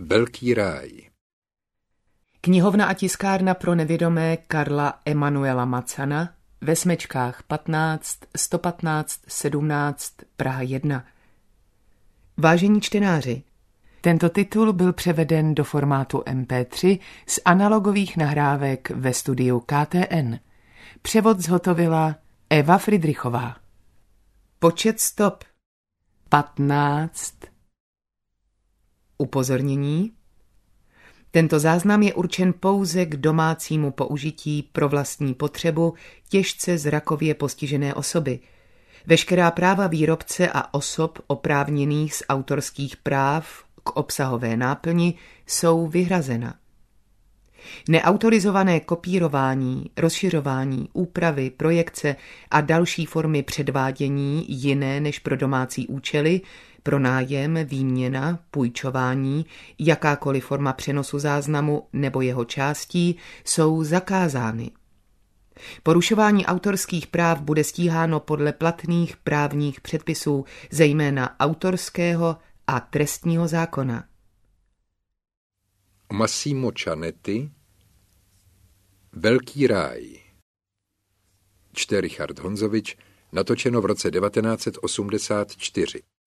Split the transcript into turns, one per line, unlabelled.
Velký ráj.
Knihovna a tiskárna pro nevědomé Karla Emanuela Macana ve Smečkách 15 115 17 Praha 1. Vážení čtenáři, tento titul byl převeden do formátu MP3 z analogových nahrávek ve studiu KTN. Převod zhotovila Eva Fridrichová. Počet stop 15. Upozornění. Tento záznam je určen pouze k domácímu použití pro vlastní potřebu těžce zrakově postižené osoby. Veškerá práva výrobce a osob oprávněných z autorských práv k obsahové náplni jsou vyhrazena. Neautorizované kopírování, rozšiřování, úpravy, projekce a další formy předvádění jiné než pro domácí účely, pronájem, výměna, půjčování, jakákoliv forma přenosu záznamu nebo jeho částí jsou zakázány. Porušování autorských práv bude stíháno podle platných právních předpisů, zejména autorského a trestního zákona.
Massimo Cianetti, Velký ráj. Čte Richard Honzovič, natočeno v roce 1984.